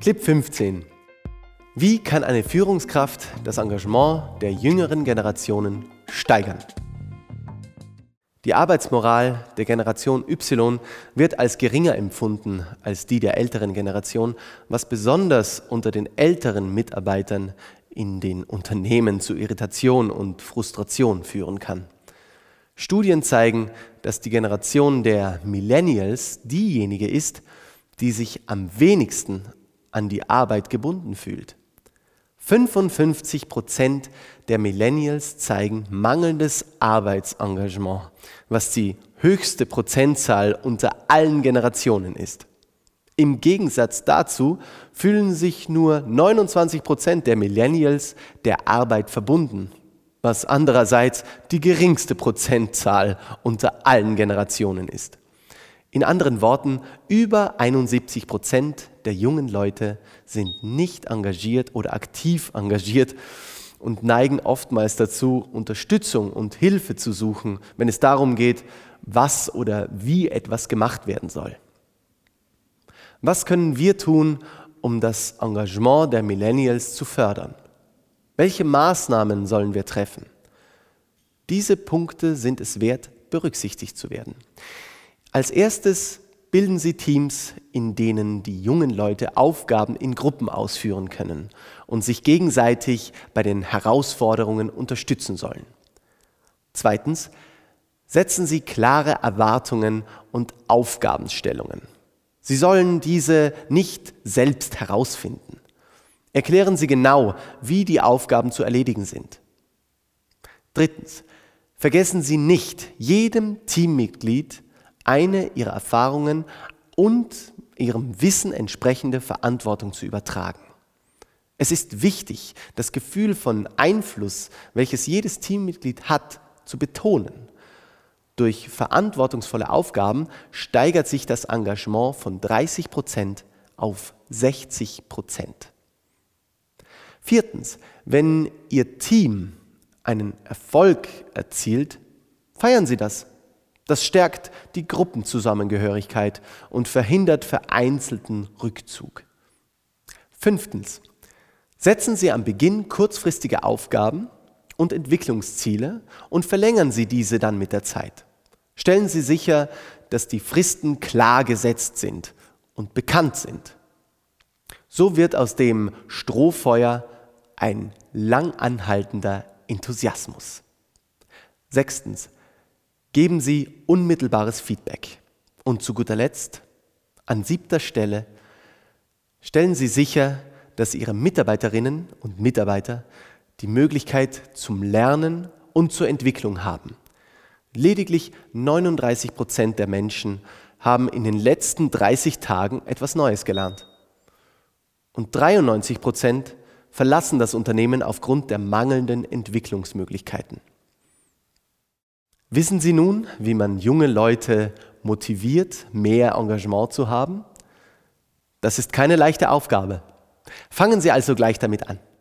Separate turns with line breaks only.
Clip 15. Wie kann eine Führungskraft das Engagement der jüngeren Generationen steigern? Die Arbeitsmoral der Generation Y wird als geringer empfunden als die der älteren Generation, was besonders unter den älteren Mitarbeitern in den Unternehmen zu Irritation und Frustration führen kann. Studien zeigen, dass die Generation der Millennials diejenige ist, die sich am wenigsten an die Arbeit gebunden fühlt. 55% der Millennials zeigen mangelndes Arbeitsengagement, was die höchste Prozentzahl unter allen Generationen ist. Im Gegensatz dazu fühlen sich nur 29% der Millennials der Arbeit verbunden, was andererseits die geringste Prozentzahl unter allen Generationen ist. In anderen Worten, über 71% der jungen Leute sind nicht engagiert oder aktiv engagiert und neigen oftmals dazu, Unterstützung und Hilfe zu suchen, wenn es darum geht, was oder wie etwas gemacht werden soll. Was können wir tun, um das Engagement der Millennials zu fördern? Welche Maßnahmen sollen wir treffen? Diese Punkte sind es wert, berücksichtigt zu werden. Als erstes bilden Sie Teams, in denen die jungen Leute Aufgaben in Gruppen ausführen können und sich gegenseitig bei den Herausforderungen unterstützen sollen. Zweitens, setzen Sie klare Erwartungen und Aufgabenstellungen. Sie sollen diese nicht selbst herausfinden. Erklären Sie genau, wie die Aufgaben zu erledigen sind. Drittens, vergessen Sie nicht, jedem Teammitglied eine ihrer Erfahrungen und ihrem Wissen entsprechende Verantwortung zu übertragen. Es ist wichtig, das Gefühl von Einfluss, welches jedes Teammitglied hat, zu betonen. Durch verantwortungsvolle Aufgaben steigert sich das Engagement von 30% auf 60%. Viertens, wenn Ihr Team einen Erfolg erzielt, feiern Sie das. Das stärkt die Gruppenzusammengehörigkeit und verhindert vereinzelten Rückzug. Fünftens, setzen Sie am Beginn kurzfristige Aufgaben und Entwicklungsziele und verlängern Sie diese dann mit der Zeit. Stellen Sie sicher, dass die Fristen klar gesetzt sind und bekannt sind. So wird aus dem Strohfeuer ein lang anhaltender Enthusiasmus. Sechstens, geben Sie unmittelbares Feedback. Und zu guter Letzt, an 7. Stelle, stellen Sie sicher, dass Ihre Mitarbeiterinnen und Mitarbeiter die Möglichkeit zum Lernen und zur Entwicklung haben. Lediglich 39% der Menschen haben in den letzten 30 Tagen etwas Neues gelernt. Und 93% verlassen das Unternehmen aufgrund der mangelnden Entwicklungsmöglichkeiten. Wissen Sie nun, wie man junge Leute motiviert, mehr Engagement zu haben? Das ist keine leichte Aufgabe. Fangen Sie also gleich damit an.